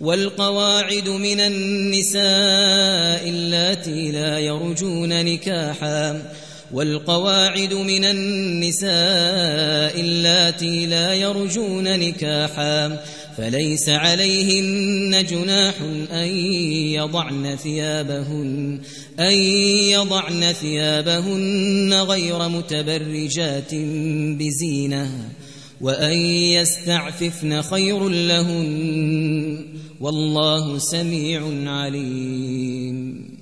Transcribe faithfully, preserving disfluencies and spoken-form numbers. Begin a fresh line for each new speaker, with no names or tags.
والقواعد من النساء اللاتي لا يرجون نكاحا والقواعد من النساء اللاتي لا يرجون نكاحا فليس عليهن جناح أن يضعن ثيابهن أن يضعن ثيابهن غير متبرجات بزينة وأن يستعففن خير لهن والله سميع عليم.